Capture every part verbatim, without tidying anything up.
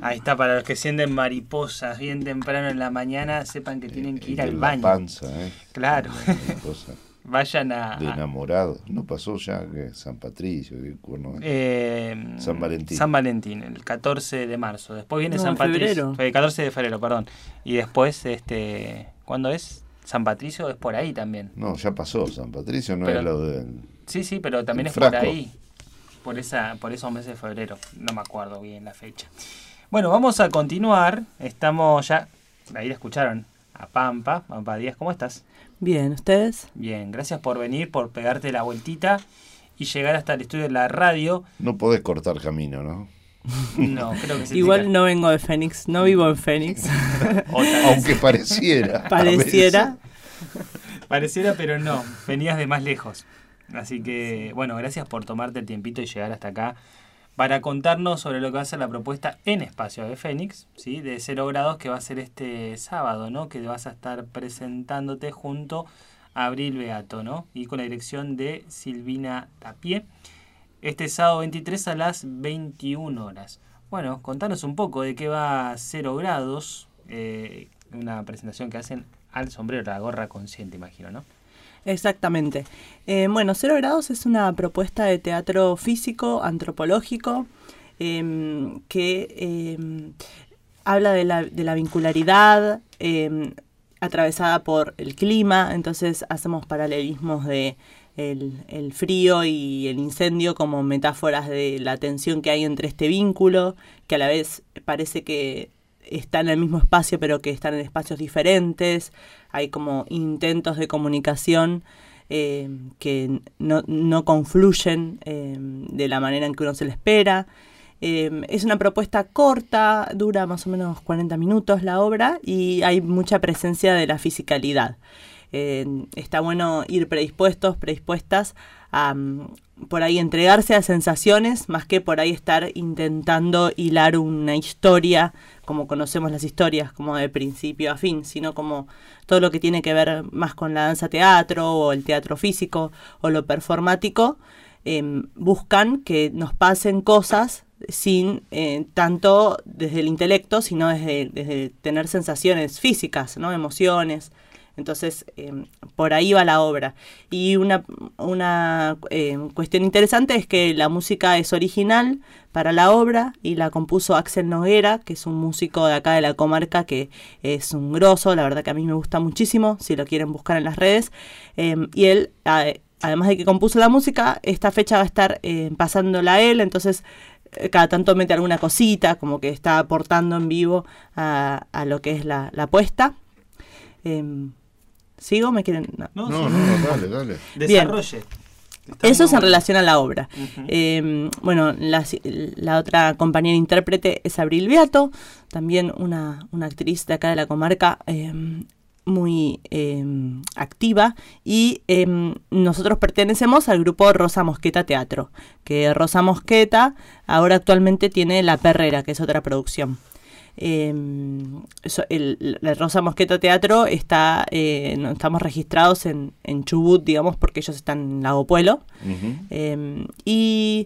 Ahí está, para los que sienten mariposas bien temprano en la mañana, sepan que tienen que ir eh, al la baño. Panza, ¿eh? Claro. Una cosa Vayan a... de enamorado. ¿No pasó ya que San Patricio? Que, no, eh, San Valentín. San Valentín, el catorce de marzo. Después viene No, San en Patricio. febrero. El catorce de febrero, perdón. Y después, este ¿cuándo es? San Patricio es por ahí también. No, ya pasó. San Patricio no Pero, es lo del... Sí, sí, pero también es frasco. por ahí. Por, esa, por esos meses de febrero. No me acuerdo bien la fecha. Bueno, vamos a continuar. Estamos ya... Ahí la escucharon. A Pampa. Pampa Díaz, ¿cómo estás? Bien, ¿ustedes? Bien, gracias por venir, por pegarte la vueltita y llegar hasta el estudio de la radio. No podés cortar camino, ¿no? No, creo que sí. Igual no vengo de Fénix, no vivo en Fénix. Aunque pareciera. Pareciera. Pareciera, pero no. Venías de más lejos. Así que, bueno, gracias por tomarte el tiempito y llegar hasta acá para contarnos sobre lo que va a ser la propuesta en Espacio de Fénix, ¿sí? De cero grados, que va a ser este sábado, ¿no? Que vas a estar presentándote junto a Abril Beato, ¿no? Y con la dirección de Silvina Tapié. Este sábado veintitrés a las veintiuna horas. Bueno, contanos un poco de qué va cero grados, eh, una presentación que hacen al sombrero, la gorra consciente, imagino, ¿no? Exactamente. Eh, bueno, Cero Grados es una propuesta de teatro físico, antropológico, eh, que eh, habla de la, de la vincularidad eh, atravesada por el clima. Entonces hacemos paralelismos de el, el frío y el incendio como metáforas de la tensión que hay entre este vínculo, que a la vez parece que están en el mismo espacio pero que están en espacios diferentes. Hay como intentos de comunicación eh, que no, no confluyen eh, de la manera en que uno se le espera. Eh, es una propuesta corta, dura más o menos cuarenta minutos la obra y hay mucha presencia de la fisicalidad. Eh, está bueno ir predispuestos, predispuestas a um, por ahí entregarse a sensaciones más que por ahí estar intentando hilar una historia como conocemos las historias, como de principio a fin, sino como todo lo que tiene que ver más con la danza teatro o el teatro físico o lo performático, eh, buscan que nos pasen cosas sin eh, tanto desde el intelecto, sino desde, desde tener sensaciones físicas, ¿no? Emociones. Entonces, eh, por ahí va la obra. Y una, una eh, cuestión interesante es que la música es original para la obra y la compuso Axel Noguera, que es un músico de acá de la comarca que es un grosso, la verdad que a mí me gusta muchísimo, si lo quieren buscar en las redes. Eh, y él, eh, además de que compuso la música, esta fecha va a estar eh, pasándola a él, entonces eh, cada tanto mete alguna cosita, como que está aportando en vivo a, a lo que es la, la puesta. Eh, ¿Sigo? ¿Me quieren? No, no, no, no, dale, dale. Desarrolle. Eso es en relación a la obra. Uh-huh. Eh, bueno, la, la otra compañera intérprete es Abril Beato, también una, una actriz de acá de la comarca eh, muy eh, activa. Y eh, nosotros pertenecemos al grupo Rosa Mosqueta Teatro, que Rosa Mosqueta ahora actualmente tiene La Perrera, que es otra producción. Eh, eso, el, el Rosa Mosqueta Teatro está eh, no, estamos registrados en, en Chubut, digamos, porque ellos están en Lago Puelo. Uh-huh. eh, y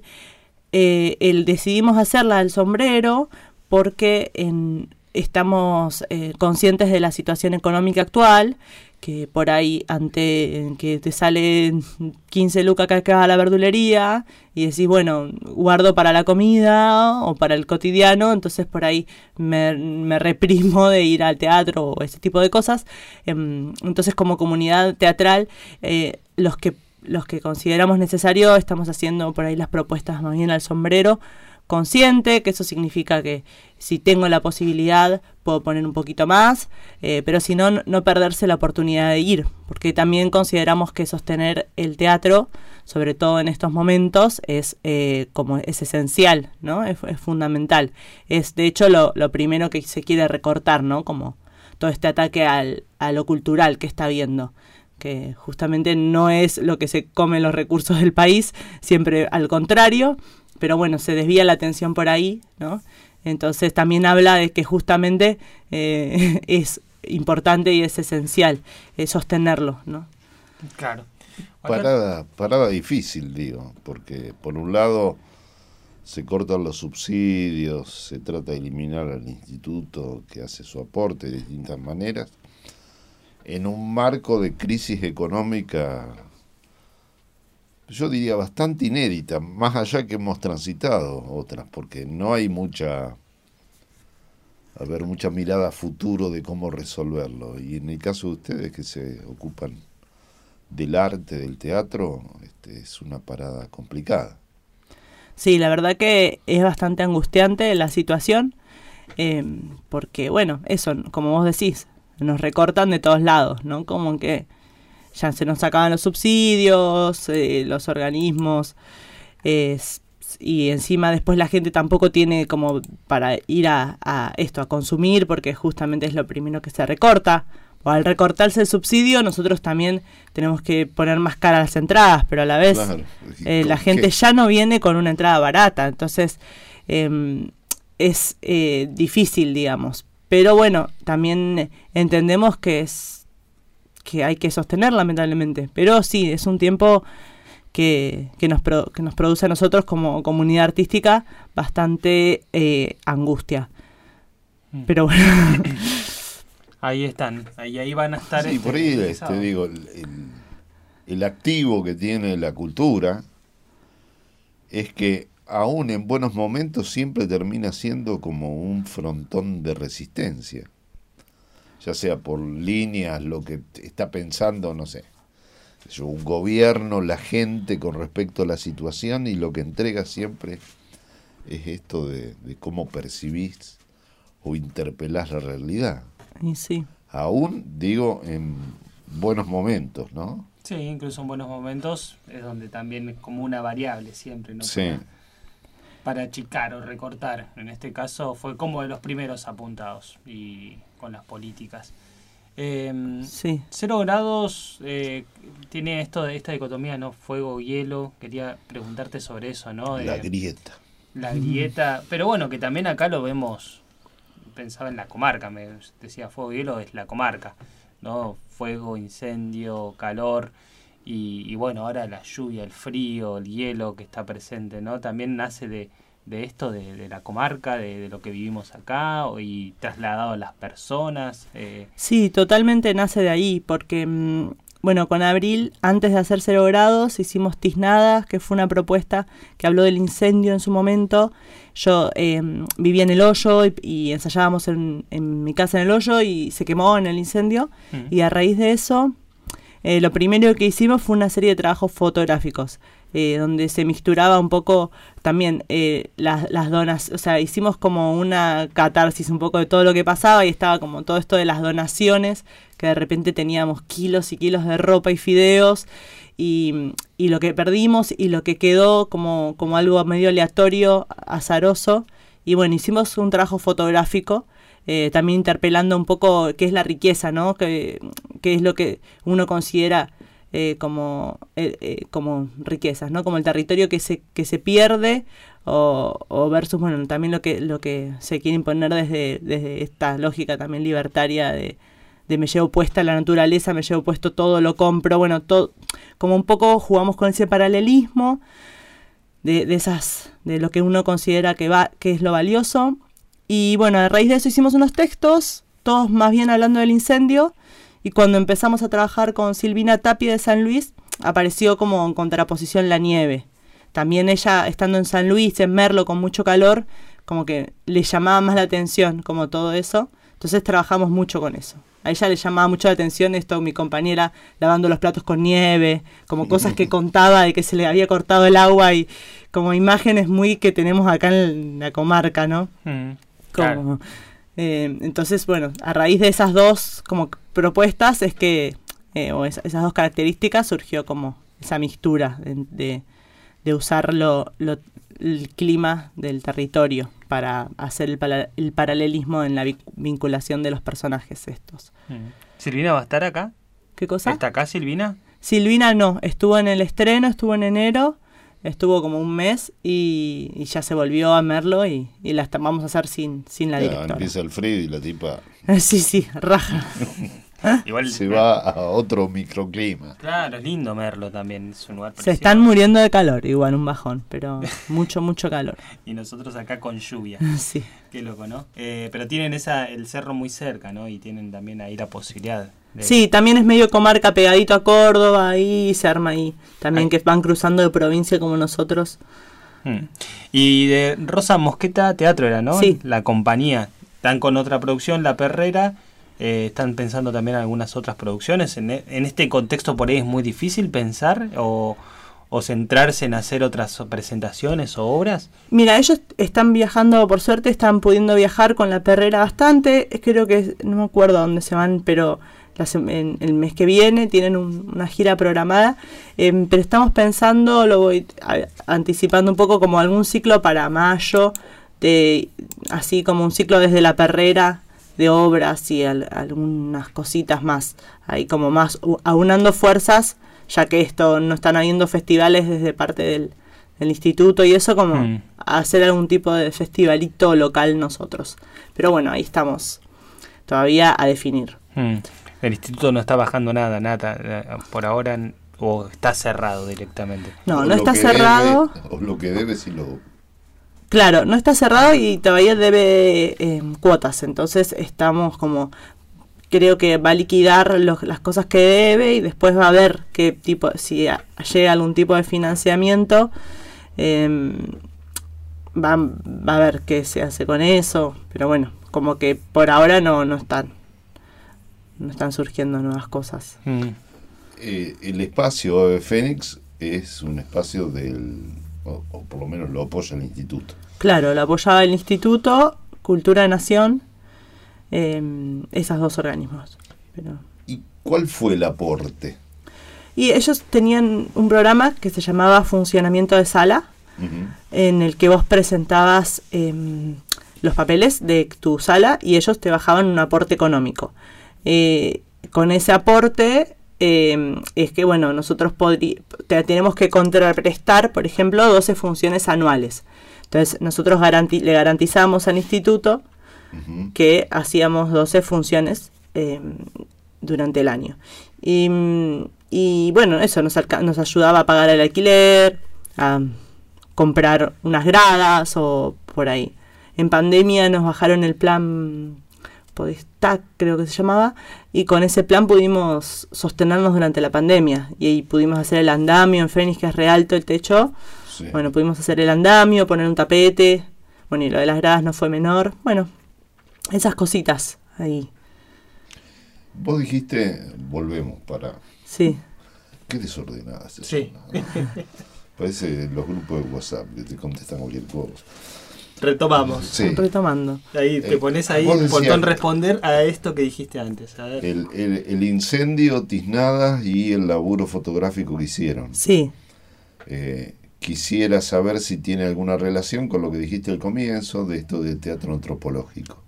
eh, el, decidimos hacerla al sombrero porque en, estamos eh, conscientes de la situación económica actual, que por ahí ante que te sale quince lucas que vas a la verdulería y decís, bueno, guardo para la comida o para el cotidiano, entonces por ahí me, me reprimo de ir al teatro o ese tipo de cosas. Entonces, como comunidad teatral, eh, los que los que consideramos necesario estamos haciendo por ahí las propuestas más bien al sombrero, consciente, que eso significa que si tengo la posibilidad puedo poner un poquito más, eh, pero si no, no perderse la oportunidad de ir, porque también consideramos que sostener el teatro, sobre todo en estos momentos, es eh, como es esencial, ¿no? Es, es fundamental. Es de hecho lo, lo primero que se quiere recortar, ¿no? Como todo este ataque al, a lo cultural que está habiendo, que justamente no es lo que se come los recursos del país, siempre al contrario. Pero bueno, se desvía la atención por ahí, ¿no? Entonces también habla de que justamente eh, es importante y es esencial eh, sostenerlo, ¿no? Claro. Parada, parada difícil, digo, porque por un lado se cortan los subsidios, se trata de eliminar al instituto que hace su aporte de distintas maneras, en un marco de crisis económica, yo diría bastante inédita, más allá que hemos transitado otras, porque no hay mucha, a ver, mucha mirada a futuro de cómo resolverlo. Y en el caso de ustedes que se ocupan del arte, del teatro, este, es una parada complicada. Sí, la verdad que es bastante angustiante la situación, eh, porque, bueno, eso, como vos decís, nos recortan de todos lados, ¿no? Como que ya se nos acaban los subsidios, eh, los organismos, eh, y encima después la gente tampoco tiene como para ir a, a esto, a consumir, porque justamente es lo primero que se recorta. O al recortarse el subsidio, nosotros también tenemos que poner más cara a las entradas, pero a la vez Claro. eh, la ¿Con gente qué? ya no viene con una entrada barata, entonces eh, es eh, difícil, digamos. Pero bueno, también entendemos que es que hay que sostener, lamentablemente. Pero sí, es un tiempo que, que, nos, pro, que nos produce a nosotros como comunidad artística bastante eh, angustia. Pero bueno... Ahí están, ahí, ahí van a estar. Sí, este, por ahí el este, sábado. digo, el, el, el activo que tiene la cultura es que aún en buenos momentos siempre termina siendo como un frontón de resistencia, ya sea por líneas, lo que está pensando, no sé, un gobierno, la gente con respecto a la situación, y lo que entrega siempre es esto de, de cómo percibís o interpelás la realidad. Y sí. Aún, digo, en buenos momentos, ¿no? Sí, incluso en buenos momentos es donde también es como una variable siempre, ¿no? Sí. Para, para achicar o recortar. En este caso fue como de los primeros apuntados y con las políticas. Eh, Sí. Cero grados eh, tiene esto de esta dicotomía, ¿no? Fuego, hielo. Quería preguntarte sobre eso, ¿no? De La grieta. la grieta. Pero bueno, que también acá lo vemos. Pensaba en la comarca, me decía fuego y hielo, es la comarca, ¿no? Fuego, incendio, calor y, y bueno, ahora la lluvia, el frío, el hielo que está presente, ¿no? También nace de, de esto, de, de la comarca, de, de lo que vivimos acá y trasladado a las personas. Eh. Sí, totalmente nace de ahí, porque, mmm, bueno, con Abril, antes de hacer Cero Grados, hicimos Tiznadas, que fue una propuesta que habló del incendio en su momento. Yo eh, vivía en El Hoyo y, y ensayábamos en, en mi casa en El Hoyo y se quemó en el incendio. Mm. Y a raíz de eso, eh, lo primero que hicimos fue una serie de trabajos fotográficos, eh, donde se mixturaba un poco también eh, las, las donas, o sea, hicimos como una catarsis un poco de todo lo que pasaba y estaba como todo esto de las donaciones, que de repente teníamos kilos y kilos de ropa y fideos, y, y lo que perdimos y lo que quedó como, como algo medio aleatorio, azaroso. Y bueno, hicimos un trabajo fotográfico, eh, también interpelando un poco qué es la riqueza, ¿no? Qué, qué es lo que uno considera eh, como, eh, eh, como riquezas, ¿no? Como el territorio que se, que se pierde, o, o versus, bueno, también lo que, lo que se quiere imponer desde, desde esta lógica también libertaria de, de me llevo puesta la naturaleza, me llevo puesto todo, lo compro, bueno, todo, como un poco jugamos con ese paralelismo de, de esas, de lo que uno considera que va, que es lo valioso. Y bueno, a raíz de eso hicimos unos textos, todos más bien hablando del incendio, y cuando empezamos a trabajar con Silvina Tapia de San Luis, apareció como en contraposición la nieve. También ella, estando en San Luis, en Merlo, con mucho calor, como que le llamaba más la atención, como todo eso. Entonces trabajamos mucho con eso. A ella le llamaba mucho la atención esto, mi compañera lavando los platos con nieve, como cosas que contaba de que se le había cortado el agua, y como imágenes muy que tenemos acá en la comarca, ¿no? Mm, como, claro. eh, entonces, bueno, a raíz de esas dos como propuestas es que, eh, o es, esas dos características, surgió como esa mixtura de, de, de usar lo, lo, el clima del territorio para hacer el, para, el paralelismo en la vinculación de los personajes estos. Mm. ¿Silvina va a estar acá? ¿Qué cosa? ¿Está acá Silvina? Silvina no, estuvo en el estreno, estuvo en enero, estuvo como un mes y, y ya se volvió a Merlo y, y la vamos a hacer sin, sin la Ya, directora. empieza el frío y la tipa... Sí, sí, raja. Igual, se va a otro microclima. Claro, es lindo Merlo también, es un lugar Se precioso. están muriendo de calor, igual un bajón, pero mucho, mucho calor. Y nosotros acá con lluvia. Sí. Qué loco, ¿no? Eh, pero tienen esa el cerro muy cerca, ¿no? Y tienen también ahí la posibilidad de... Sí, también es medio comarca pegadito a Córdoba, ahí se arma ahí. También Ay. que van cruzando de provincia como nosotros. Hmm. Y de Rosa Mosqueta Teatro era, ¿no? Sí. La compañía. Están con otra producción, La Perrera. Eh, ¿Están pensando también en algunas otras producciones? ¿En, en este contexto por ahí es muy difícil pensar o, o centrarse en hacer otras presentaciones o obras? Mira, ellos están viajando, por suerte están pudiendo viajar con La Perrera bastante. Creo que, no me acuerdo a dónde se van, pero la, en, el mes que viene tienen un, una gira programada. Eh, pero estamos pensando, lo voy a, anticipando un poco, como algún ciclo para mayo, de, así como un ciclo desde La Perrera, de obras y al, algunas cositas más, ahí como más uh, aunando fuerzas, ya que esto no están habiendo festivales desde parte del, del instituto y eso, como mm. hacer algún tipo de festivalito local nosotros. Pero bueno, ahí estamos todavía a definir. Mm. El instituto no está bajando nada, nada, por ahora, o está cerrado directamente. No, O no lo está que cerrado. Debe, o lo que debe si lo... Claro, no está cerrado y todavía debe eh, cuotas, entonces estamos como, creo que va a liquidar los, las cosas que debe y después va a ver qué tipo, si a, llega algún tipo de financiamiento, eh, va, va a ver qué se hace con eso, pero bueno, como que por ahora no, no están, no están surgiendo nuevas cosas. Mm. Eh, el espacio Ave Fénix es un espacio del... O, o por lo menos lo apoya el instituto. Claro, lo apoyaba el Instituto, Cultura de Nación, eh, esos dos organismos. Pero... ¿Y cuál fue el aporte? Y ellos tenían un programa que se llamaba Funcionamiento de Sala, uh-huh. en el que vos presentabas eh, los papeles de tu sala y ellos te bajaban un aporte económico. Eh, con ese aporte... Eh, es que bueno, nosotros podri- te, tenemos que contraprestar, por ejemplo, doce funciones anuales. Entonces nosotros garanti- le garantizamos al instituto uh-huh. que hacíamos doce funciones eh, durante el año. Y, y bueno, eso nos, alca- nos ayudaba a pagar el alquiler, a comprar unas gradas o por ahí. En pandemia nos bajaron el plan Podestac, creo que se llamaba, y con ese plan pudimos sostenernos durante la pandemia, y ahí pudimos hacer el andamio en Fénix, que es re alto el techo, sí. Bueno, pudimos hacer el andamio, poner un tapete, bueno, y lo de las gradas no fue menor, bueno, esas cositas ahí. Vos dijiste, volvemos para... Sí. Qué desordenada es eso, sí. ¿no? Parece los grupos de WhatsApp que te contestan cualquier cosa. Retomamos. Sí. Retomando. Ahí te pones ahí el botón responder a esto que dijiste antes. A ver. El, el, el incendio, tiznadas y el laburo fotográfico que hicieron. Sí. Eh, quisiera saber si tiene alguna relación con lo que dijiste al comienzo de esto del teatro antropológico.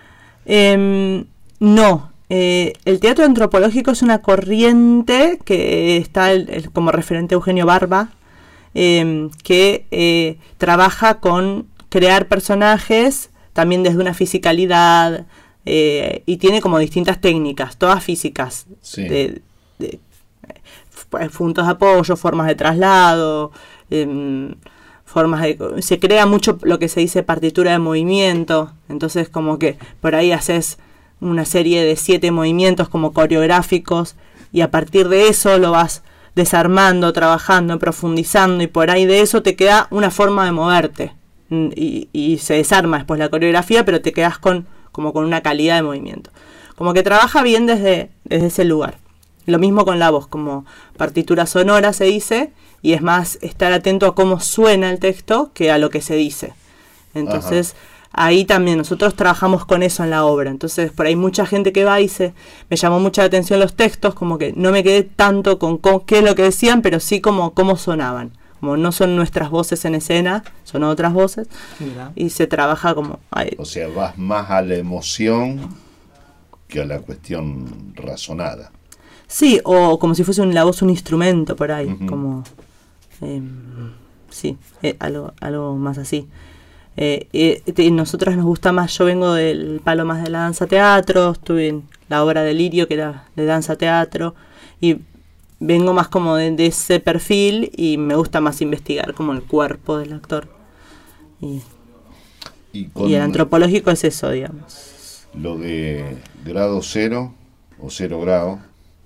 Eh, no. Eh, el teatro antropológico es una corriente que está el, el, como referente Eugenio Barba, eh, que eh, trabaja con crear personajes también desde una fisicalidad eh, y tiene como distintas técnicas, todas físicas, sí. de, de, de puntos de apoyo, formas de traslado, eh, formas de, se crea mucho lo que se dice partitura de movimiento, entonces como que por ahí haces una serie de siete movimientos como coreográficos y a partir de eso lo vas desarmando, trabajando, profundizando y por ahí de eso te queda una forma de moverte. Y, y se desarma después la coreografía, pero te quedas con como con una calidad de movimiento. Como que trabaja bien desde, desde ese lugar. Lo mismo con la voz, como partitura sonora se dice, y es más estar atento a cómo suena el texto que a lo que se dice. Entonces, ajá. Ahí también nosotros trabajamos con eso en la obra. Entonces, por ahí mucha gente que va y se, me llamó mucha atención los textos, como que no me quedé tanto con, con qué es lo que decían, pero sí como cómo sonaban. Como no son nuestras voces en escena, son otras voces, mira. Y se trabaja como... Ay. O sea, vas más a la emoción que a la cuestión razonada. Sí, o como si fuese un, la voz un instrumento por ahí, uh-huh. como... Eh, sí, eh, algo, algo más así. Eh, eh, te, nosotros nos gusta más, yo vengo del palo más de la danza teatro, estuve en la obra de Lirio, que era de danza teatro, y vengo más como de, de ese perfil y me gusta más investigar como el cuerpo del actor. Y, y, con y el antropológico es eso, digamos. Lo de grado cero o cero grado,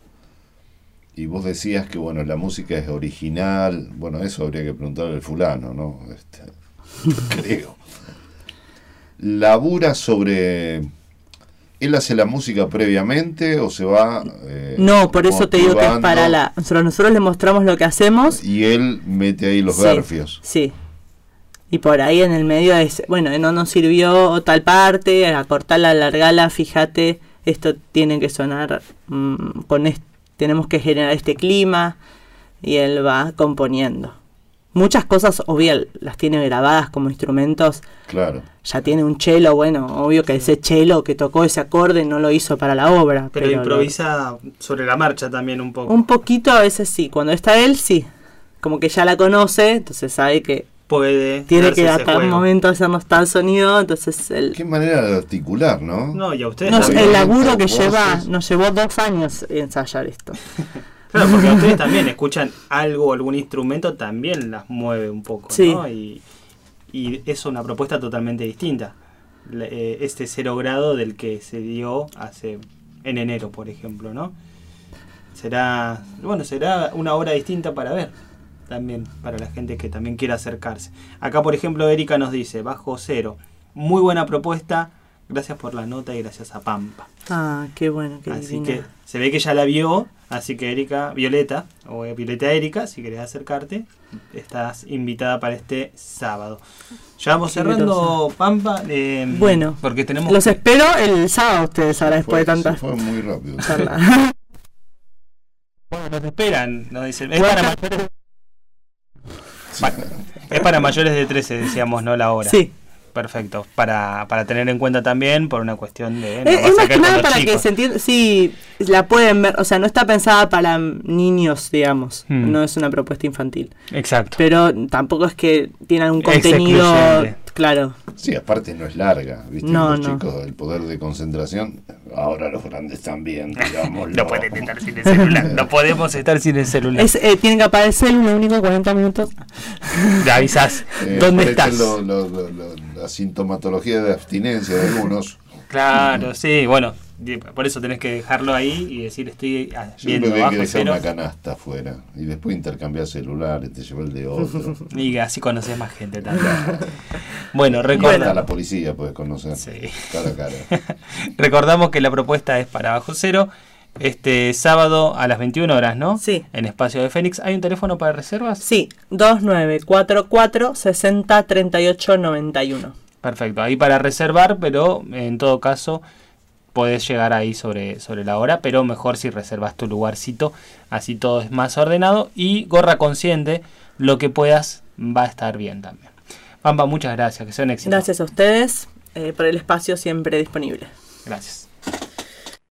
y vos decías que bueno, la música es original, bueno, eso habría que preguntarle al fulano, ¿no? Este, creo. ¿Labura sobre... él hace la música previamente o se va... Eh, no, por eso te digo que es para la... Nosotros, nosotros le mostramos lo que hacemos. Y él mete ahí los sí, garfios. Sí. Y por ahí en el medio es, bueno, no nos sirvió tal parte, acortarla, alargarla, fíjate, esto tiene que sonar, mmm, con est- tenemos que generar este clima, y él va componiendo. Muchas cosas, obvio, las tiene grabadas como instrumentos. Claro. Ya tiene un cello, bueno, obvio que ese cello que tocó ese acorde no lo hizo para la obra. Pero, pero improvisa lo... sobre la marcha también un poco. Un poquito a veces sí, cuando está él sí, como que ya la conoce, entonces sabe que puede tiene que hasta un momento hacernos tal sonido, entonces él... Qué manera de articular, ¿no? No, y a ustedes no, también. el laburo que lleva, nos llevó dos años ensayar esto. Claro, porque ustedes también escuchan algo, algún instrumento, también las mueve un poco, sí. ¿no? Y, y es una propuesta totalmente distinta. Este cero grado del que se dio hace en enero, por ejemplo, ¿no? Será, bueno, será una obra distinta para ver, también, para la gente que también quiera acercarse. Acá, por ejemplo, Erika nos dice, bajo cero, muy buena propuesta, gracias por la nota y gracias a Pampa. Ah, qué bueno, qué Así divina. que se ve que ya la vio, así que Erika, Violeta, o Violeta Erika, si querés acercarte, estás invitada para este sábado. Ya vamos cerrando, Pampa, eh, bueno, porque tenemos... los espero el sábado ustedes ahora, después de tantas... Fue muy rápido. Bueno, nos esperan, nos dicen, es para mayores... Es para mayores de trece, decíamos, ¿no? La hora. Sí. Perfecto. Para, para tener en cuenta también por una cuestión de... No, es es más que nada para chicos. Que se entienda... Sí, la pueden ver. O sea, no está pensada para niños, digamos. Hmm. No es una propuesta infantil. Exacto. Pero tampoco es que tiene algún contenido... Claro. Sí, aparte no es larga, ¿viste? No, los no. chicos del poder de concentración, ahora los grandes también, digámoslo. No pueden estar sin el celular, no podemos estar sin el celular. Es, eh, tienen que aparecer lo único cuarenta minutos. Le avisas, eh, ¿dónde estás? Lo, lo, lo, lo, la sintomatología de abstinencia de algunos. Claro, sí, bueno, por eso tenés que dejarlo ahí y decir estoy viendo abajo. Yo creo que hay que dejar pero... una canasta afuera y después intercambiar celulares, te lleva el de otro. Y así conoces más gente también. Bueno, recuerda. A la policía puedes conocer, sí. Cara a cara. Recordamos que la propuesta es para Bajo Cero, este sábado a las veintiuna horas, ¿no? Sí. En Espacio de Fénix. ¿Hay un teléfono para reservas? Sí, dos nueve cuatro cuatro, seis cero, tres ocho nueve uno. Perfecto, ahí para reservar, pero en todo caso podés llegar ahí sobre, sobre la hora, pero mejor si reservas tu lugarcito, así todo es más ordenado. Y gorra consciente, lo que puedas va a estar bien también. Pampa, muchas gracias, que sea un éxito. Gracias a ustedes eh, por el espacio siempre disponible. Gracias.